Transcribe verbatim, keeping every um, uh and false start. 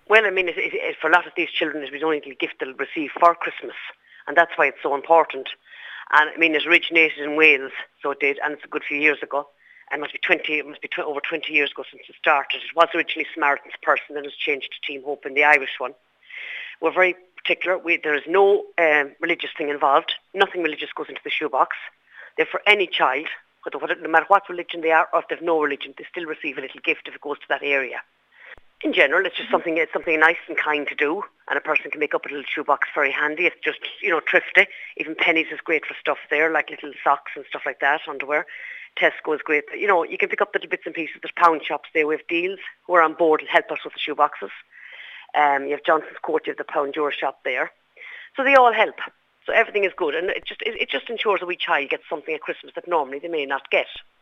Well, I mean, it, it, it, for a lot of these children, it was only a gift they'll receive for Christmas, and that's why it's so important. And I mean, it originated in Wales, so it did, and it's a good few years ago. And it must be twenty, it must be tw- over twenty years ago since it started. It was originally Samaritan's Purse, and then it was changed to Team Hope in the Irish one. We're very particular. We, there is no um, religious thing involved. Nothing religious goes into the shoebox. They're for any child, whether, whether, no matter what religion they are, or if they have no religion, they still receive a little gift if it goes to that area. In general, it's just something it's something nice and kind to do, and a person can make up a little shoebox very handy. It's just, you know, thrifty. Even Pennies is great for stuff there, like little socks and stuff like that, underwear. Tesco is great. You know, you can pick up little bits and pieces. There's pound shops there with deals who are on board and help us with the shoeboxes. Um, you have Johnson's Court, you have the Pound Euro shop there. So they all help. So everything is good, and it just it, it just ensures a wee child gets something at Christmas that normally they may not get.